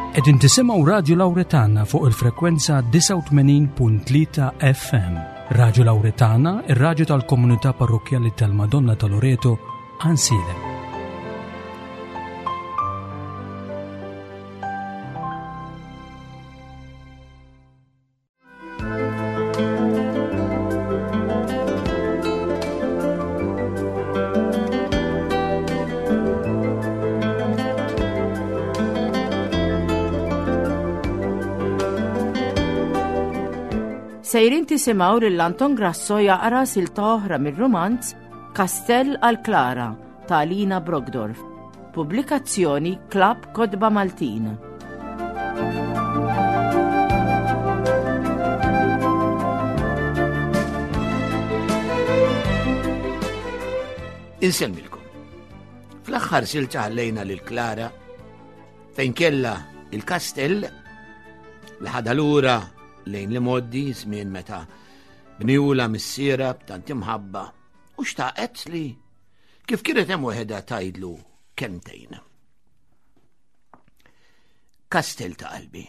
Qegħdin tisimgħu Radio Lawretana fuq il-frekwenza 89.3 FM. Radio Lawretana, ir-radju tal-Komunità Parrokjali tal-Madonna ta' Loreto, Ansile. Sejrin tisimaw lil Anton Grasso jaqra silta oħra mir-romanz Kastell għal Klara ta' Alina Brogdorf. Pubblikazzjoni Klabb Kodba Maltin. Insemmilkom. Fl-aħħar silta ħallejna lil Klara fejn kella il-kastell li ħadha lura lejn li moddi żmien meta bniula missiera b'tant imħabba u xtaqet li kif kienet hemm weħeda tgħidlu kemmtejn. Kastell ta' qalbi.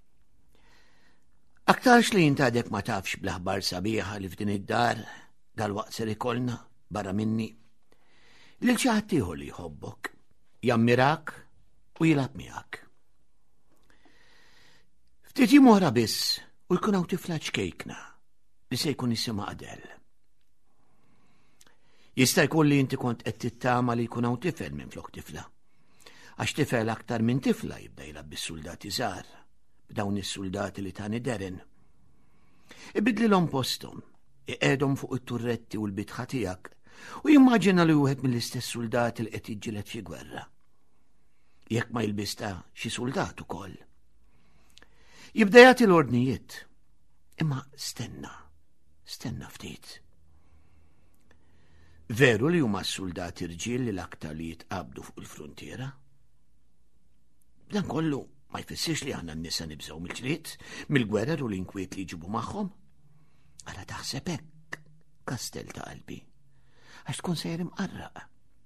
Aktarx li jintadek ma tafx bl-aħbar sabiħa li f'din id-dar dal-waqt ser ikollna barra minni lil xi ħadd ieħor li jħobbok, jammirak u jilab miegħek. Ftit oħra biss u jkun hawn tifla ċkejkna li se jkun isimha Adel. Jista' jkun li inti kont qed tittama li jkun hawn tifel minflok tifla. Għax tifel aktar minn tifla jibda jilab bis-suldati żgħar, b'dawn is-suldati li tani deren. Ibidlilhom posthom, iqegħdhom fuq it-turretti u l-bitħa tiegħek u jimmaġina li wieħed mill-istess suldati li qed jiġġieled fi gwerra. Jekk ma jilbista xi suldat ukoll. Jibda jagħti l-ordnijiet, imma stenna ftit. Veru li huma s-suldati irġiel li l-aktar li jitqabdu fuq il-frontiera? Dan kollu ma jfissirx li aħna n-nisa nibżgħu mill-ġlied, mill-gwerer u l-inkwiet li jġibu magħhom? Ara taħseb hekk, kastell ta' qalbi, għax tkun sejr imqarraq.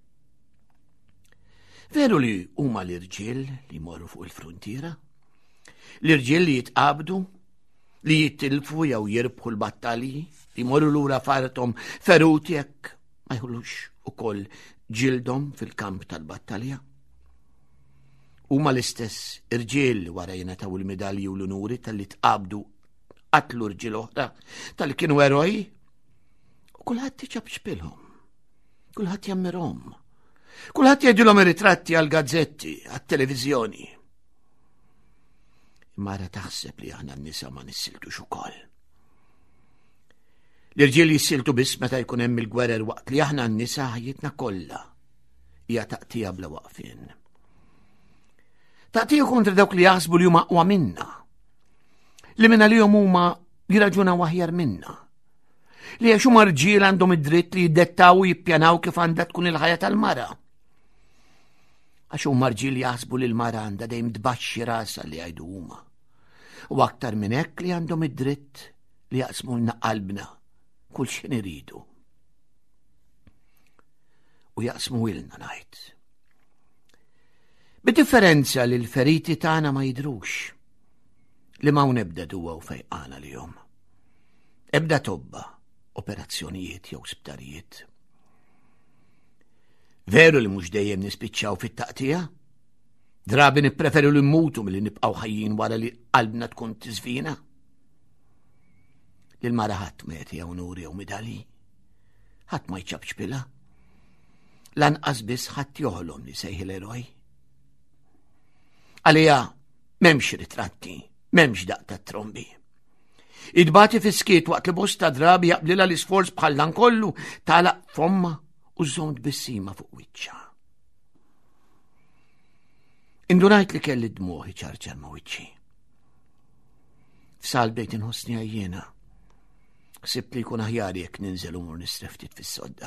Veru li huma l-irġiel li jmorru fuq il-frontiera? L-irġiel li jitqabdu, li jittilfu jew jirbħu l-battalji, li morru lura farthom feruti jekk ma jħullux ukoll ġildhom fil-kamp tal-battalja. Huma l-istess irġiel li wara jingħataw il-medalji u l-unuri tal-li tqabdu qatlu rġiel oħra tal-li kienu eroj. U kulħadd iġab xpilhom, kulħadd jammirhom, kulħadd jgħidulhom ir-ritratti għall-gazzetti, għat-televiżjoni. Mara taħseb li aħna n-nisa ma nissiltux ukoll. L-irġiel jissiltu biss meta jkun hemm il-gwerer waqt li aħna n-nisa ħajjitna kollha hija taqtija bla waqfien. Taqtija kontra dawk li jaħsbu li huma aqwa minna, li minn għalihom huma jiraġunaw aħjar minna, li għax huma rġiel għandhom id-dritt li jiddettaw u jippjanaw kif għandha tkun il-ħajja tal-mara. Għax huma rġiel jaħsbu li l-mara għandha dejjem tbaxxi rasha li jgħidu huma. U aktar minn hekk li għandhom id-dritt li jaqsmulna qalbna kull xejn iridu. U jaqsmu ilna ngħid. Bid-differenza li l-feriti tagħna ma jidrux li ma nebda duwa u fejqana lihom. Ebda tobba, operazzjonijiet jew sptarijiet. Veru li mhux dejjem nispiċċaw fit-taqtija? Drabi nippreferu li nmutu milli nibqgħu ħajjin wara li qalbna tkun tiżvina? Lil mara ħadd ma jagħtiha unuri jew midalji, ħadd ma jċab xpilha, lanqas biss ħadd joħolhom li sejħi l-eroj. Għaliha m'hemmx ritratti, m'hemmx daqta trombi. Idbati fiskiet waqt li bosta drabi jaqblilha l-isforz bħal dan kollu tagħlaq fomma u żomt bissima fuq wiċċha. Indunajt li kelli dmuħi ċarċar ma' wiċċi. F'sal bdejt inħossni għajjena. Sibt li jkun aħjar jekk ninżel umur nistreftit fis-sodda.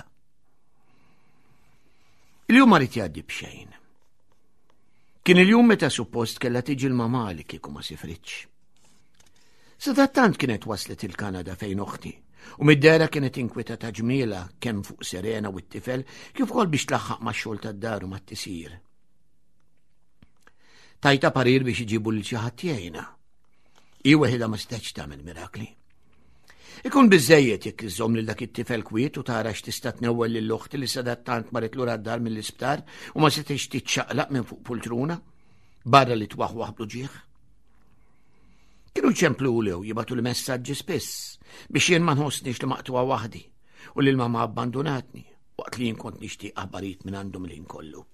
Il-jum ma rid jgħaddi b'xejn. Kien il-jum meta suppost kellha tiġi l-mama li kieku ma sifritx. Sadattant kienet waslet il-Kanada fejn uħti u mid-dera kienet inkweta ta' ġmiela kemm fuq Serena u t-tifel kif ukoll biex tlaħħaq ma' xogħol tad-dar u mat-tisir. tajta parir biex iġibu l xi ħadd jgħinha. Hi weħida ma setax tagħmel mirakli. Ikun biżejjed jekk iżżomm lil dak it-tifel kwiet u tara x'tista' tnewwel lill-uħti li sadattant maret lura d-dar mill-isptar u ma setax titxaqlaq minn fuq pultruna barra li twaħwaħ bluġieħ. Kienu ċemplulew jibatu l-messaġġi spiss biex jien ma nħossniex li maqtuha waħdi u li l-mama abbandonatni waqt li jien kont nixtieq aħbarijiet minn għandhom lin kollu.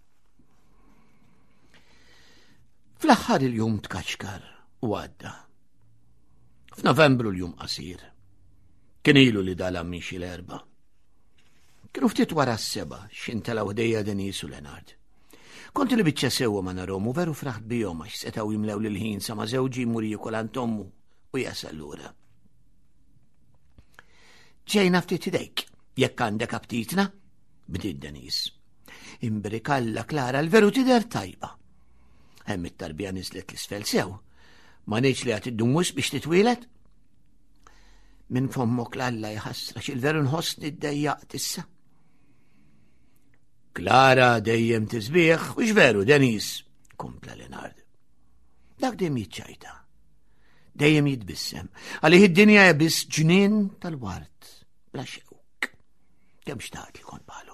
Fl-aħħar il-jum tkaċkar u għadda. F'Novembru l-jum qasir. Kien ilu li dala minn xi l-4. Kienu ftit wara s-7 x'intelaw ħdejja Denis u Lenard. Kont li biċċa sewwa ma narhom u veru fraħt bihom għax setgħu jimlew lil ħin sa ma żewġi jmur jikolant ommu u jasal lura. Ġejna ftit idejk, jekk għandek aptitna, bdiet Denis. Imbrikalla Klara l-veru tidher tajba. Hemm it-tarbija niżlet l-isfel sew. Ma ngħidx li qed iddummus biex titwielet? Minn fommok l-Alla jħassra x'il-veru nħossni ddejjaqt issa. Klara dejjem tisbieħ u x'veru Denis, kompla Lenard. Dak dejjem jiċċajta. Dejjem jitbissem. Għalih id-dinja hija biss ġnien tal-wart, bla xewk. Kemm xtaqt li kont bħalu.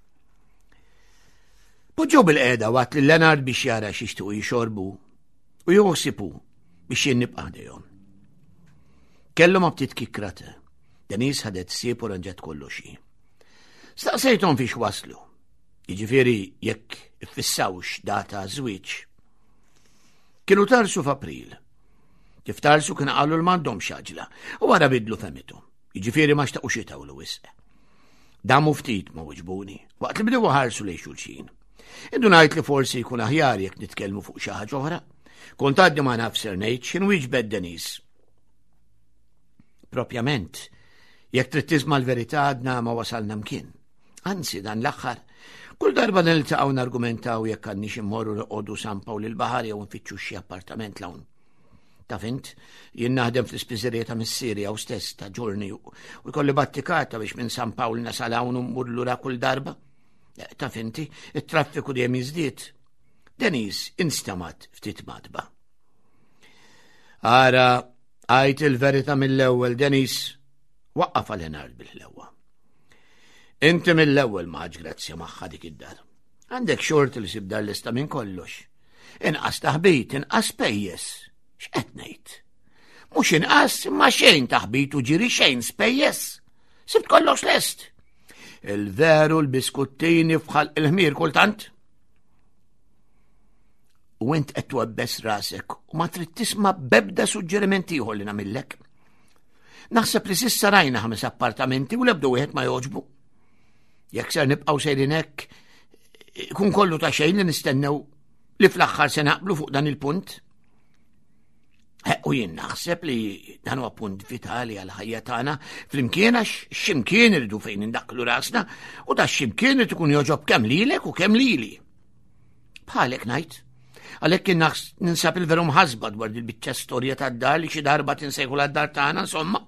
Poġġew bil-qiegħda waqt li Lenard biex jara x'ixtiequ jixorbu u joħsibu biex jien nibqa' dejhom. Kellhom ftit kikrata. Denis ħadet sieb u ranġet kollox hi. Staqsejthom fiex waslu. Jiġifieri jekk iffissawx data żwieġ. Kienu tarsu f'April. Kif tarsu kien qalu l m'għandhomx għaġla u wara bidlu fehmithom. Jiġifieri ma xtaqux jitawlu wisq. Damu ftit ma wiġbuni waqt li bdew ħarsu lejn xulxin. Indunajt li forsi jkun aħjar jekk nitkellmu fuq xi ħaġa oħra. Kont għaddi ma naf ser ngħid x'inwieġbed Denis. Propjament, jekk trid tisma' l-verità għadna ma wasalna mkien. Anzi dan l-aħħar, kull darba niltaqgħu nargumentaw jekk għandniex immorru noqogħdu sampaw lil baħar jew nfittxu xi appartament lawn. Taf int, jien naħdem fl-ispiżerija ta' Missirja u stess ta' ġurni u jkolli battikata biex minn San Pawl nasal hawn u mmur lura kull darba. Taf inti, it-traffiku dejjem jiżdied. Denis instamat ftit madba. Ara, għajt il-verità mill-ewwel Denis, waqqaf Lenard bil-ħlewwa. Inti mill-ewwel maħġ grazzja magħha dik id-dar. Għandek xort li sibdar lista minn kollox. Inqas taħbit, inqas pejjeż. X'qed ngħid? Mhux inqas imma xejn taħbit u ġiri xejn spejjeż. Sibt kollox lest. Il-veru l-biskuttini fħal il-ħmier kultant. U int qed twebbes rasek u ma trid tisma' bebda suġġerimenti ieħor li nagħmillek. Naħseb li s'issa rajna 5 appartamenti u l-ebda wieħed ma jogħġbu. Jekk ser nibqgħu sejrin hekk, ikun kollu ta' xejn li nistennew li fl-aħħar se naqblu fuq dan il-punt. U jien naħseb li dan huwa punt vitali għal ħajja tagħna flimkien għax x'imkien irridu fejn indaqlu rasna u da x'imkien irid ikun joġob kemm lilek u kemm lili. Bħalek ngħid. Għalhekk kien ninsab il-veru mħasba dwar il-biċċa storja tad-dar li xi darba tinsejħu għad-dar tagħna insomma.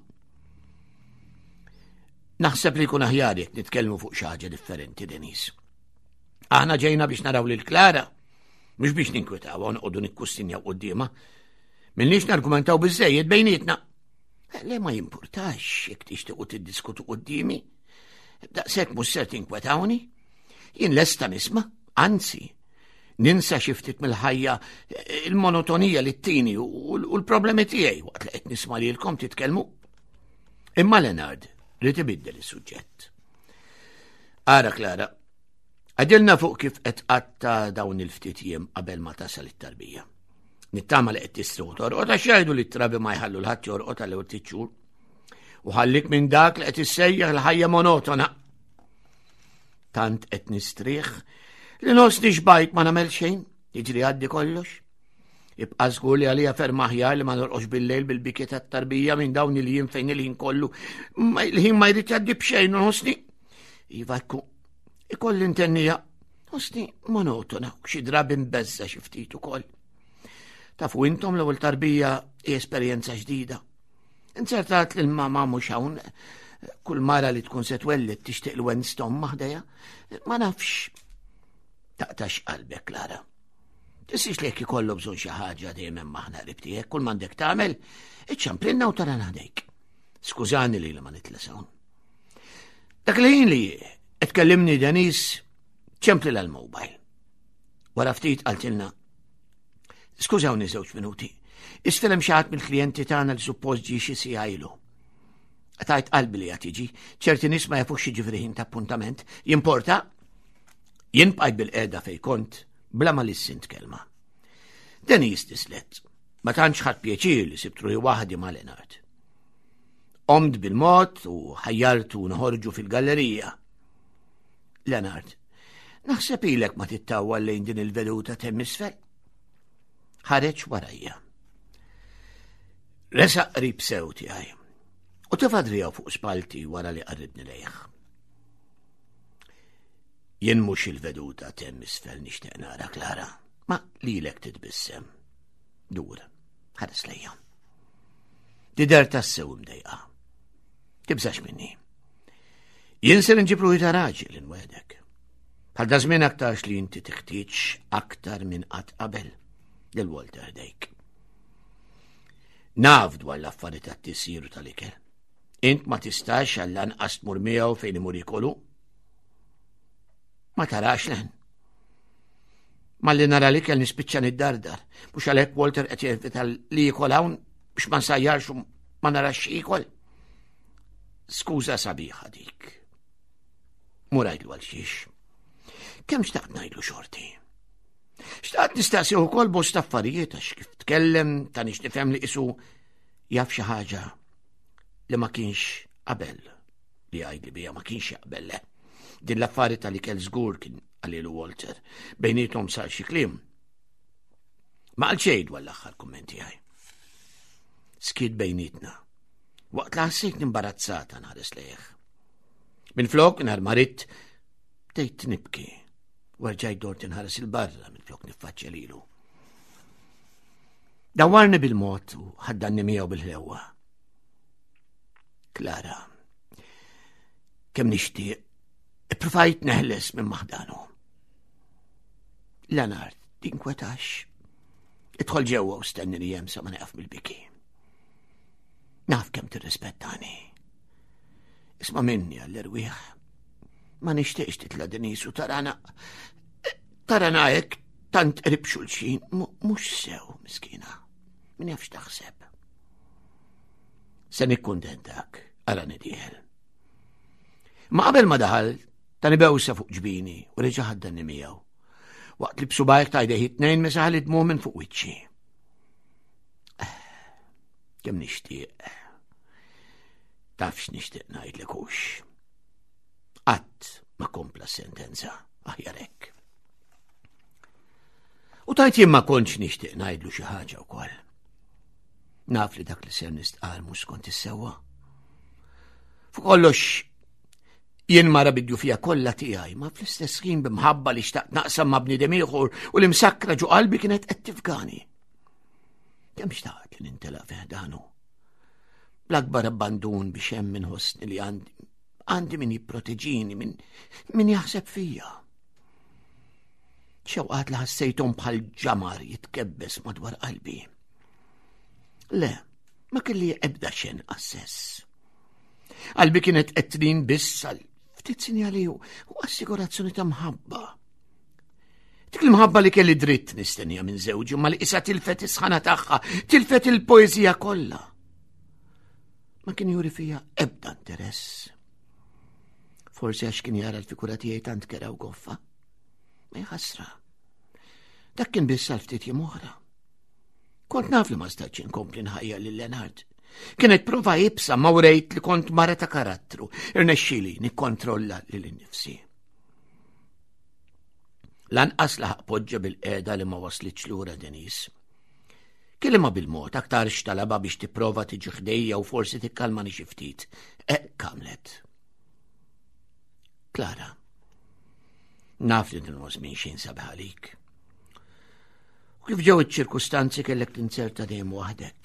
Naħseb li jkun aħjar jekk nitkellmu fuq xi ħaġa differenti Denis. Aħna ġejna biex naraw lil Klara, mhux biex ninkwetawha u noqogħdu nikkustinjaw qudiemha. M'ilniex nargumentaw biżżejjed bejnietna. Le ma jimpurtax jekk tixtiequ tiddiskutu qudiemi. Daqshekk mhux ser tinkwetawni. Jien lesta nisma', anzi, ninsa xi ftit mill-ħajja il-monotonija li ttini u l-problemi tiegħi waqt li qed nisma' lilkom titkellmu. Imma Lenard li tibiddel is-suġġett. Ara Klara, għadilna fuq kif qed qatta dawn il-ftit jiem qabel ma tasal it-tarbija. Nittama li qed tistgħu torqod għax jgħidu li t-trabi ma jħallu l-ħadd jorqod għal ftit xhur. U ħallik minn dak li qed issejjaħ l-ħajja monotona. Tant qed nistrieħ li nħossni xbajt ma nagħmel xejn, jiġri għaddi kollox. Ibqa' żgur li għalija ferm aħjar li ma norqodx bil-lejl bil-bikja tat-tarbija minn dawn il-jiem fejn il-ħin kollu il-ħin ma jrid jgħaddi b'xejn u nħossni. Iva ikolli intennija nħossni monotona u xi drabi mbeżza xi ftit ukoll. Tafu intom l-ewwel tarbija hi esperjenza ġdida. Inċertat li l-mama mhux hawn kull mara li tkun se twellet tixtieq l-Winston maħdejja, ma nafx. Taqtax qalbek Klara. Tissix li kollu bżon xi ħaġa dejjem maħna ribtiek, kull m'għandek tagħmel, iċċamprinna u tara ngħadejk. Skużani li ma nitlesawn. Dak li li tkellimni Denis ċempli l-mobile. Wara ftit qaltilna. Skużawni żewġ minuti. Istilem xi ħadd mill-klijenti tagħna li suppost ġie xi siegħa ilu. Tajt qalbi li qed jiġi, ċerti nies ma jafux jiġifieri ħin ta' appuntament. Jimporta? Jien bqajt bil-qiegħda fejn kont bla ma lissint kelma. Denis tislet. Ma tantx ħadd pjaċir li sibt ruħi waħdi ma' Lenard. Qomt bil-mod u ħajjartu noħorġu fil-gallerija. Lenard, naħseb ilek ma tittawwal lejn din il-veduta temm isfel? Ħareġ warajja. Resaq qrib sew tiegħi u tifadrijaw fuq spalti wara li qarribni lejh. Jien mhux il-veduta temm isfel nixtieq nara Klara, ma lilek titbissem. Dur, ħares lejja. Tidher tassew imdejqa. Tibżax minni. Jien ser nġibru ta' raġel inwedek. Bħal da żmien aktarx li inti tiħtieġ aktar minn qatt qabel lil Walter Dejk. Naf dwar l-affarijiet tat-tisiru tal-ikel. Int ma tistax għall-anqas tmur miegħu fejn imur ikolu? Ma tarax len. Malli nara l-ikel nispiċċa niddardar, mhux għalhekk Walter qed jerfita li jikol hawn biex ma nsajjarx u ma narax ikol. Skuża sabiħa dik. Murajdlu għal xiex. Kemm xtaqt ngħidlu xorti? Xtaqt nistaqsi wkoll bosta affarijiet għax kif tkellem ta' nix nifhem li qisu jaf xi ħaġa li ma kienx qabel li għajdli bija ma kienx jaqbel le. Din l-affarijiet tal-ikel żgur kien għalilu Walter bejnietom sar xi kliem. Ma qal xejn dwar l-aħħar kummenti għaj. Skid bejnietna. Waqt li ħassejt imbarazzata nħares lejh. Minflok nhar marit bdejt nibki. Warġaj dort inħares il-barra minflok niffaċċja lilu. Dawarni bil-mod u ħaddanni miegħu bil-ħewwa. Klara, kemm nixtieq ippruvajt neħles minn maħdanu. Lenard, tinkwetax. Idħol ġewwa u stennini hemm sa ma neqaf mill-biki. Naf kemm tirrispettani. Isma' minni għall-irwieħ. Ma nixtieqx titla' Denis u tarana hekk tant qrib xulxin, mhux sew miskina. Min jafx taħseb. Se nikkundentak, ara nidieħel. Ma qabel ma daħal, tani bewsa fuq ġbini u reġa' ħaddanni miegħu. Waqt li b'subajk tajdejh it-tnejn mesaħal id-dmu minn fuq wiċċi. Kemm nixtieq. Tafx nixtieq ngħidlek hux. Qatt ma kompla sentenza aħjar hekk. U tajt jien ma kontx nixtieq ngħidlu xi ħaġa wkoll. Naf li dak li ser nistqar mhux skont is-sewwa. Fuq kollox jien mara bidju fija kollha tiegħi, ma fl-istess ħin bimħabba li xtaqt naqsam ma' bniedem ieħor u li msakkra ġu qalbi kienet qed tifgani. Kemm xtaqt li nintelaq fiħdanu. L-akbar abbandun biex hemm inħossni li għandi min jipproteġini, min jaħseb fija. Xewqat li ħassejthom bħal ġamar jitkebbes madwar qalbi. Le, ma kelli ebda xejn assess. Qalbi kienet qed biss għal ftit sinjali u assigurazzjoni ta' mħabba. Dik il-mħabba li kelli dritt nistennija minn żewġi ma li issa tilfet is-sħana tagħha, tilfet il-poeżija kollha. Ma kien juri fija ebda interess. Forsi għax kien jara l-fikura tiegħi tant kera u goffa. Ma jħassra. Dak kien biss għal ftit jiem oħra. Kont naf li ma stax inkompli nħajja lil Lenard. Kienet prova jibsa ma wrejt li kont mara ta' karattru, irnexxieli nikkontrolla lil innifsi. Lanqas laħaq poġġa bil-qiegħda li ma waslitx lura Denis. Kellimha bil-mod aktar x'talaba biex tipprova tiġi ħdejja u forsi tikkalmani xi ftit. Kamlet. Klara, naf li din żmien xejn sabiħ għalik. U kif ġew iċ-ċirkustanzi kellek tinserta dejjem waħdek.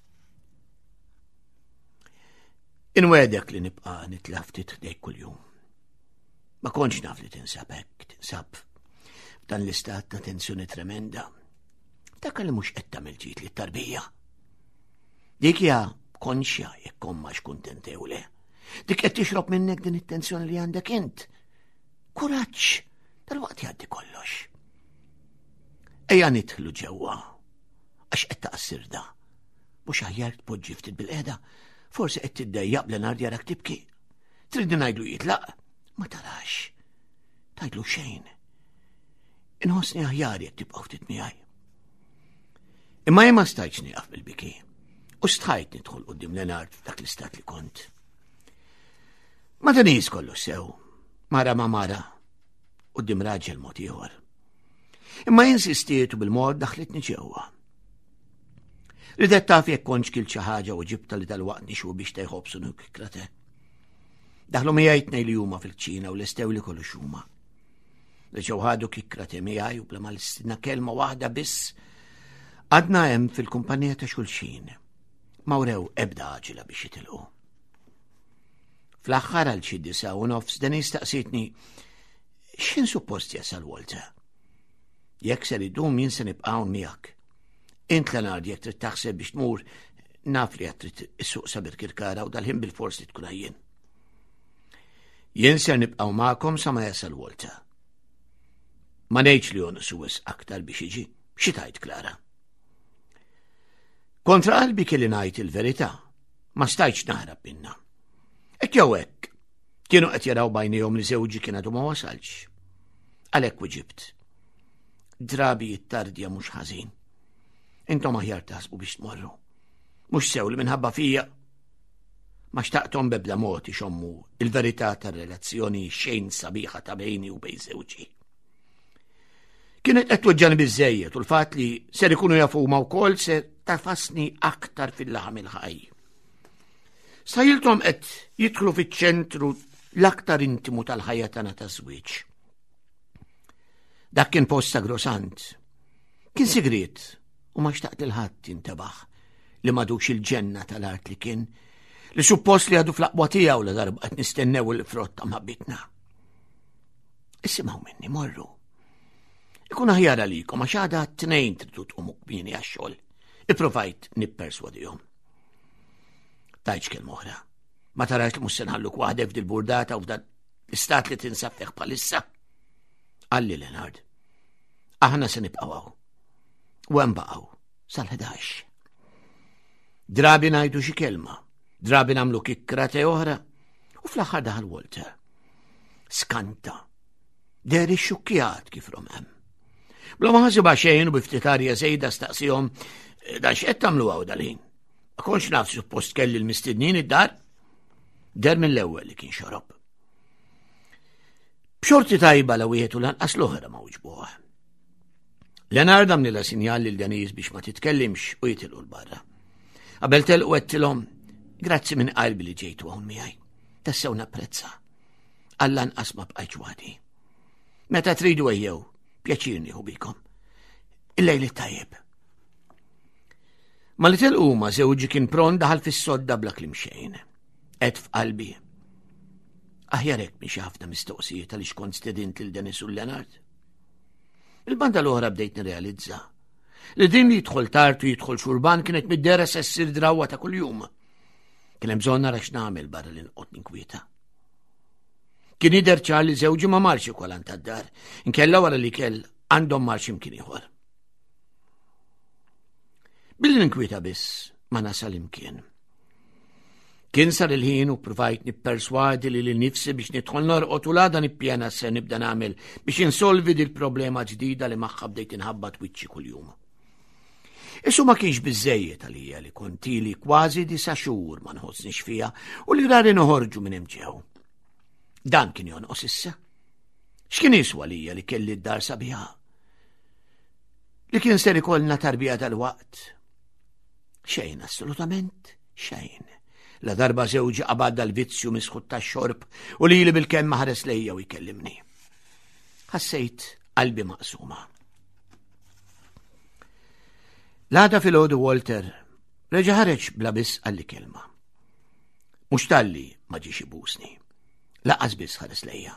Inwedek li nibqa' nitlaf ftit ħdejk kuljum. Ma kontx naf li tinsab hekk, tinsab f'dan l-istat ta' tensjoni tremenda. tiftakar li mhux qed tagħmel ġid lit-tarbija. Dik hija konxja jekk omma x'kuntent jew le. Dik qed tixrob minnek din it-tensjoni li għandek int. Kuraġġ, dalwaqt jgħaddi kollox. Ejja nidħlu ġewwa, għax qed taqsir da. Mhux aħjar tpoġġi ftit bil-qiegħda, forsi qed tiddejjaq bl-nar jarak tibki. Trid ngħidlu jitlaq, ma tarax. Tgħidlu xejn. Inħossni aħjar jekk tibqgħu ftit miegħi. Imma jien ma stajtx nieqaf bil-biki. U stħajt nidħol quddiem Lenard f'dak l-istat li kont. Ma taniż kollu sew, mara ma mara, quddiem raġel mod ieħor. Imma insistiet u bil-mod daħlitni ġewwa. Ridet taf jekk kontx kil xi ħaġa u ġibta li dalwaqt nixu biex tejħobsu kikrate. Daħlu miegħi tnej li huma fil-ċina u lestew li kollu xuma. Reġgħu ħadu kikrate miegħi u bla ma l-istina kelma waħda biss għadna hemm fil-kumpanija ta' xulxin. Ma wrew ebda għaġila biex jitilqu. Fl-aħħar għal xi 9:30 dan jistaqsitni x'in suppost jasal Walter. Jekk ser idum jien se nibqgħu miegħek. Int Lenard jekk trid taħseb biex tmur naf li qed trid issuq sabir kirkara u dal-ħin bil-fors li tkun jien. Jien ser nibqgħu magħkom sa ma jasal Walter. Ma ngħidx li hu suwes aktar biex jiġi, xi tgħid Klara. Kontra qalbi kelli ngħid il-verità, ma stajtx naħrab minnha. Hekk jew hekk, kienu qed jaraw bajnejhom li żewġi kien għadu ma wasalx. Għalhekk wiġibt. Drabi jittardja mhux ħażin. Intom aħjar taħsbu biex tmorru. Mhux sew li minħabba fija. Ma xtaqthom bebda mod ixommu il-verità tar-relazzjoni xejn sabiħa ta' bejni u bejn żewġi. Kienet qed tweġġani biżżejjed u l-fatt li ser ikunu jafu huma wkoll se tafasni aktar fil-laħam il-ħaj. Sajiltom qed jidħlu fiċ-ċentru l-aktar intimu tal-ħajja tagħna ta' żwieġ. Dak kien post sagrosant. Kien sigriet u ma xtaqt il-ħadd jintebaħ li madux il-ġenna tal-art li kien li suppost li għadu fl-aqwa tiegħu la darba qed nistennew il-frott ta' mabbitna. Issimgħu minni morru. Ikun aħjar għalikom għax għadha t-tnejn tridu tqumu kmieni għax-xogħol. Ipprovajt nipperswadihom. Tajċ kelma oħra. Ma tarax li mhux se nħalluk waħdek f'dil-burdata u f'dan l-istat li tinsab fih bħalissa. Għalli Lenard. Aħna se nibqgħu hawn. U hemm baqgħu sal-11. Drabi ngħidu xi kelma, drabi nagħmlu kikrate oħra u fl-aħħar daħal Walter. Skanta. Deri xukkjat kif hemm. Bla ma ħasiba xejn u biftitarja żejda staqsihom da x'qed tagħmlu hawn dal-ħin. Ma kontx naf suppost kelli l-mistednin id-dar. Der mill-ewwel li kien xorob. B'xorti tajba la wieħed u lanqas l-oħra ma wġbuha. Lenard għamlilha sinjal lil Deniz biex ma titkellimx u jitilqu l-barra. Qabel telqu għedtilhom grazzi minn qalbi li ġejtu hawn miegħi. Tassew napprezza. Alla nqas ma bqajtx waħdi. Meta tridu ejjew, pjaċir nieħu bikom. Il-lejl tajjeb. Ma li telqu ma żewġi kien pron daħal fis-sodda bla klim xejn. Qed f'qalbi. Aħjar hekk minn xi ħafna mistoqsijiet għaliex kont stedint lil Denis u Lenard. Il-banda l-oħra bdejt nirrealizza li din li jidħol tard u jidħol xurban kienet middera se ssir drawwa ta' kuljum. Kien hemm bżonn nara x'nagħmel barra li nqgħod ninkwieta. Kien jidher ċar li żewġi ma marx ikolan tad-dar, inkella wara li kell għandhom marx imkien ieħor. Billi ninkwieta biss ma nasal imkien. Kien sar il-ħin u provajt nipperswadi li l-nifsi biex nidħol norqod u l-għada nippjana se nibda nagħmel biex insolvi dil problema ġdida li magħha bdejt inħabbat wiċċi kuljum. Issu ma kienx biżejjed għalija li kontili kważi 9 xhur ma nħossniex fiha u li rari noħorġu minn hemm ġew. Dan kien jonqos issa. X'kien jiswa għalija li kelli d-dar sabiħa? Li kien ser ikollna tarbija tal-waqt? Xejn assolutament xejn. La darba żewġi qabadda l-vizzju misħut tax-xorb u li bil-kemm ħares lejja u jkellimni. Ħassejt qalbi maqsuma. L-għada fil-ħodu Walter reġa' ħareġ bla biss għalli kelma. Mhux talli ma ġiex ibusni. Laqqas biss ħares lejja.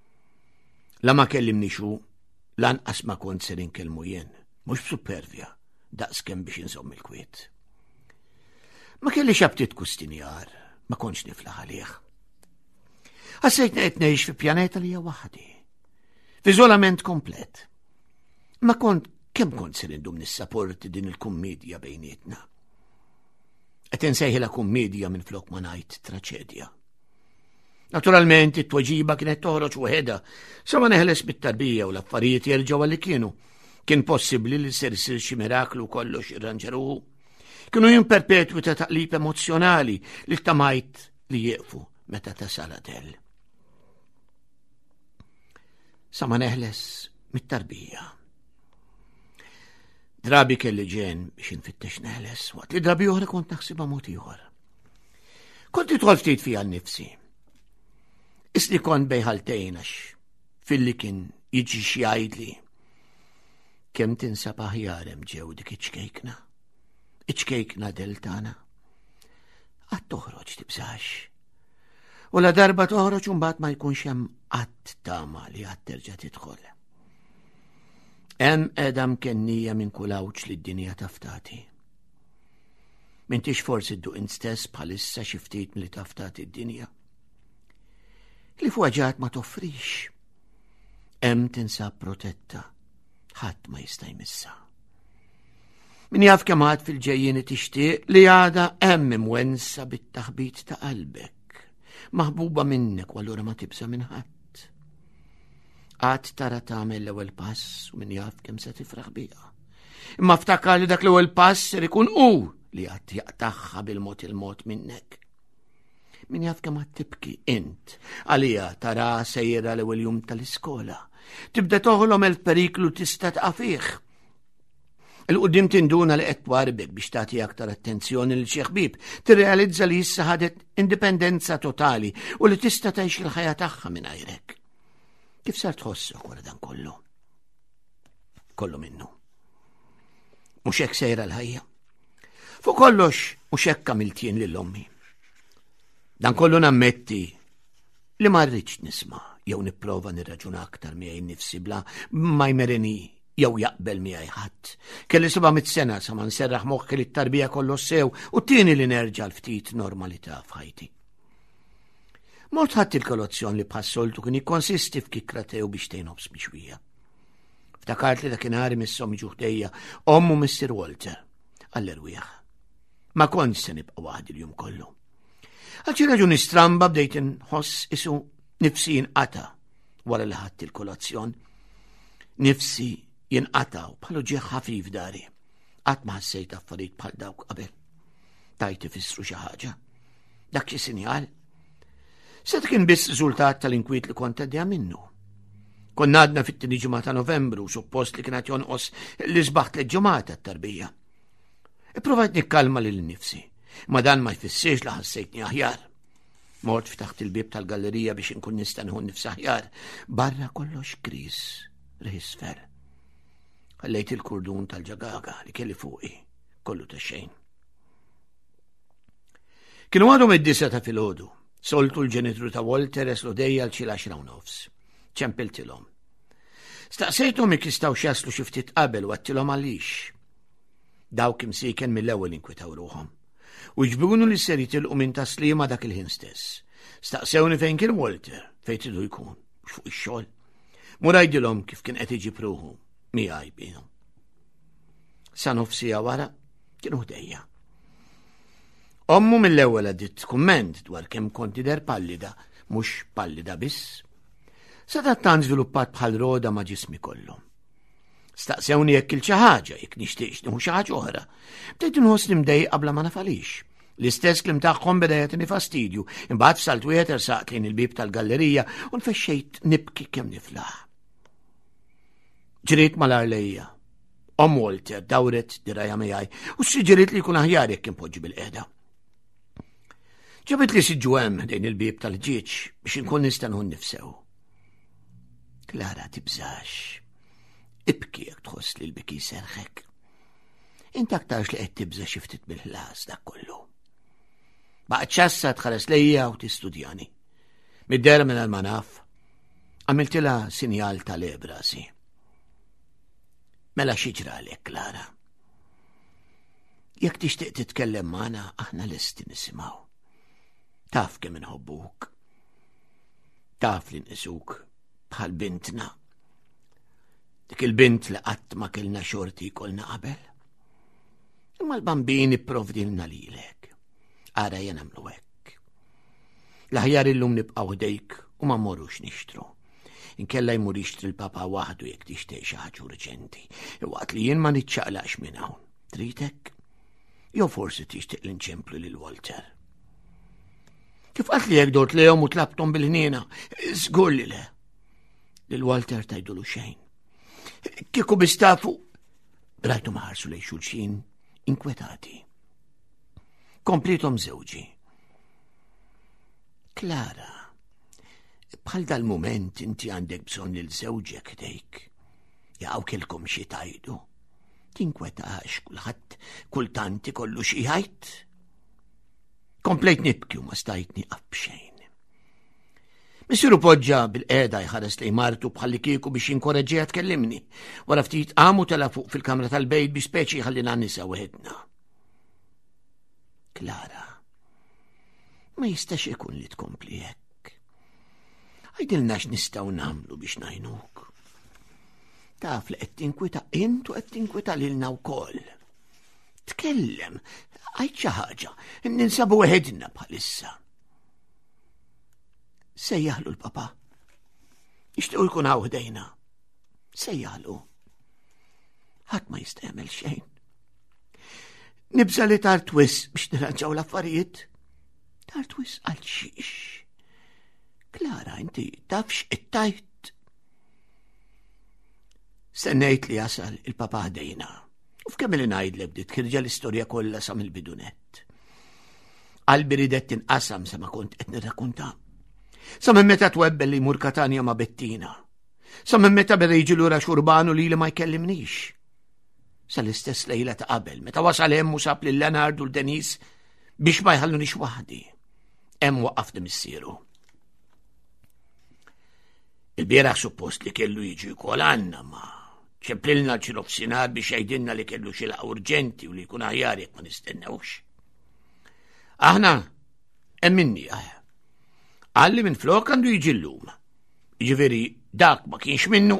La ma kellimni xu, lanqas ma kont ser inkellmu jien, mhux b'supervja, daqskemm biex inżomm il-kwiet. Ma kelli xabtit kustinjar, ma konx niflaħ għalih. Ħassejtni qed ngħix fi pjaneta li hija waħdi, f'iżolament komplet. Ma kemm kont se indum nissapporti din il-kummedja bejnietna. Qed insejħilha kummedja minflok ma ngħid traċedja. Naturalment it-tweġiba kienet toħroġ waħedha sa ma neħles bit-tarbija u l-affarijiet jerġgħu għalli kienu. Kien possibbli li sir xi miraklu kollox irranġaruhu. Kienu jimperpetwi ta' taqlib emozjonali li tamajt li jieqfu meta tasal Adel. Sa ma neħles mit-tarbija. Drabi kelli ġen biex infittex neħles, waqt li drabi oħra kont naħsibha mod ieħor. Kont nidħol ftit fiha nnifsi. Isli kont bejħaltejn għax filli kien jiġi xi jgħidli kemm tinsab aħjar hemm ġew dik iċkejkna. Iċkejkna del tagħna. Qatt toħroġ tibżax. U la darba toħroġ u mbagħad ma jkunx hemm qatt tama li qatt terġa' tidħol. Hemm qiegħda mkennija minn kull awġ li d-dinja taftati. M'intix forsi dduq stess bħalissa xi ftit milli taftati d-dinja. Li fwaġat ma toffrix. Hemm tinsab protetta, ħadd ma jista' jmissa. Min jaf kemm għad fil-ġejjieni tixtieq li għada hemm imwensa bit-taħbit ta' qalbek, maħbuba minnek u allura ma tibsa minn ħadd. Għad tara tagħmel l-ewwel pass u min jaf kemm se tifraħ biha. Imma ftakar li dak l-ewwel pass ser ikun hu li għad jaqtaħħa bil-mod il-mod minnek. Min jaf kemm għad tibki int għalija tara sejra l-ewwel jum tal-iskola. Tibda toħolhom il-periklu tista' tqa' fih. Il-qudiem tinduna li qed twarbek biex tagħti aktar attenzjoni lil xi ħbieb, tirrealizza li issa ħadet indipendenza totali u li tista' tgħix il-ħajja tagħha mingħajrek. Kif sar tħossok wara dan kollu? Kollu minnu. Mhux hekk sejra l-ħajja. Fuq kollox mhux hekk għamiltien lill-ommi. Dan kollu nammetti li ma rridx nisma' jew nipprova nirraġuna aktar miegħi nnifsi bla ma jmereni jew jaqbel miegħi ħadd. Kelli 700 sena sa ma nserraħ moħħi li t-tarbija kollu sew u t-tieni li nerġa' l-ftit normalità f'ħajti. Mort ħadd il-kolozzjon li bħassoltu kien jikkonsisti f'kikratew biex tgħinhom smixwija. Ftakart li dakinhar missom ġuħdejja ommu Mr. Walter għall-irwieħ. Ma kontx se nibqa' waħdi l-jum kollu. Għal xi raġuni stramba bdejt inħoss isu nifsi jinqata wara li ħadd il-kolazzjon. Nifsi jinqataw bħalu ġieħ ħafif dari. Qatt ma ħassejt affarijiet bħal dawk qabel. Tajt ifissru xi ħaġa. Dak xi sinjal. Set kien biss riżultat tal-inkwiet li kont għaddejja minnu. Konna għadna fit-tieni ġimgħa ta' Novembru suppost li kienet jonqos l-isbaħ tliet tat-tarbija. Ippruvajt nikkalma lil nnifsi, ma dan ma jfissirx li ħassejtni aħjar. Mort ftaħt il-bib tal-gallerija biex inkun nista' nieħu nnifsi aħjar. Barra kollox gris, riħisfer. Ħallejt il-kurdun tal-ġagaga li kelli fuqi, kollu ta' xejn. Kienu għadhom id-disa ta' filgħodu. Soltu l-ġenitru ta' Walter eslodejja l-ċil 10:09. ċempiltilhom. Staqsejthom jekk jistgħu jaslu xi ftit qabel u għattilhom għaliex. Dawk imsiken mill-ewwel inkwitaw ruhom. U jġbunu li ser jitilqu minn taslima dak il-ħin stess. Staqsewni fejn kien Walter, fejn tridu jkun, mhux fuq ix-xogħol. Murajdilhom kif kien qed iġib ruħu miegħi bihom. Sa nofsija wara kienu ħdejja. Ommu mill-ewwel għaddit kumment dwar kemm konti der pallida, mhux pallida biss. Sadat tant żviluppat bħal roda ma' ġismi kollu. Staqsewni jekk il-xi ħaġa, jekk nixtieqx nieħu xi ħaġa oħra. Bdejt inħossni mdejq qabla ma nafalix. L-istess klim tagħhom beda jagħtini fastidju, imbagħad f'salt wieħed ersaqt lejn il-bib tal-gallerija u nfexxejt nibki kemm niflaħ. Ġriet mal-arlejja. Om Walter dawret dirajja miegħi u suġġeriet li jkun aħjar jekk impoġġi bil-qiegħda. Ġabet li siġġu hemm dejn il-bib tal-ġieġ biex inkun nista' nħun nifsew. Klara tibżax. Ibki jekk tħoss li l-biki serħek. Int aktarx li qed tibża xi ftit bil-ħlas dak kollu. Baqgħet ċassa tħares lejja u tistudjani. Mid-dera minn għal-manaf għamiltilha sinjal tal-ebrasi. Mela xi ġralek, Klara? Jekk tixtieq titkellem magħna, aħna lesti nisimgħu. Taf kemm inħobbuk. Taf li nqisuk bħal bintna. Dik il-bint li qatt ma kellna xorti jkollna qabel. Imma l-bambin ipprovdilna lilek. Ara jien nagħmlu hekk. L-aħjar illum nibqgħu ħdejk u ma mmorrux nixtru. Inkella jmur jixtri l-papa waħdu jekk tixtieq xi ħaġa urġenti. Waqt li jien ma niċċaqlaqx minn hawn. Tridek? Jew forsi tixtieq li nċemplu lil Walter. Kif qalt li jekk dort lehom u tlabthom bil-ħniena, żgur li le. Lil Walter tgħidulu xejn. Kieku bistafu rajtu maħarsu lejn xulxin inkwetati. Komplithom żewġi. Klara, bħal dal-mument inti għandek bżonn lil żewġek ħdejk. Jaqgħu kilkom xi tajdu. Tinkwetax kulħadd kultant ikollu xi jgħid. Komplejt nibki u ma stajt nieqaf b'xejn. Missieru poġġa bil-qiegħda jħares lejn martu bħalli kieku biex jinkoraġġiha tkellimni. Wara ftit qamu tela fuq fil-kamra tal-bejt biex speċi jħallina nisa weħedna. Klara, ma jistax ikun li tkompli hekk. Għajdilna x'nistgħu nagħmlu biex ngħinuk. Taf li qed tinkwita int u qed tinkwita lilna wkoll. Tkellem, għajd xi ħaġa, ninsabu weħedna bħalissa. Sejjaħlu l-papa. Ixtiequ jkun hawn ħdejna. Sejjaħlu. Ħadd ma jista' jagħmel xejn. Nibża li tar twiss biex nirranġaw l-affarijiet. Tar twiss għal xiex. Klara, inti tafx it-tajt. Stennejt li jasal il-papa ħdejna. U f'kemm li ngħidlek bdiet kirġa l-istorja kollha sa mill-bidunet. Qalbi ridet tinqasam sa ma kont qed nirrakkunta. Sa minn meta twebbel li jmur Katania ma' Bettina. Sa minn meta beda jiġi lura xurbanu li ma jkellimnix. Sa l-istess lejla ta' qabel, meta wasal hemm u sab lil Leonard u l-Denis biex ma jħallunix waħdi. Hemm waqqafni missieru. Il-bieraħ suppost li kellu jiġi wkoll għandna ma ċemplilna l-ċilofsinar biex jgħidilna li kellu xi laqgħa urġenti u li jkun aħjar jekk ma nistennewx. Aħna hemm minni għalli minn flok għandu jiġi llum. Jiġifieri dak ma kienx minnu.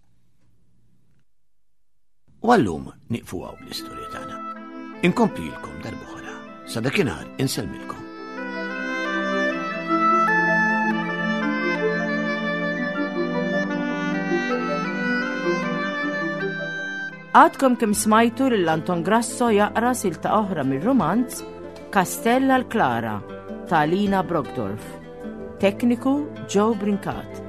U għallum nieqfu hawn l-istorja tagħna. Inkomplilkom darb'oħra. Sa dakinhar insellmilkom. Għadkom kem smajtu l-Anton Grasso jaqra silta oħra mir-romanz Kastell għal Klara ta' Alina Brogdorf. Tekniku Joe Brinkat.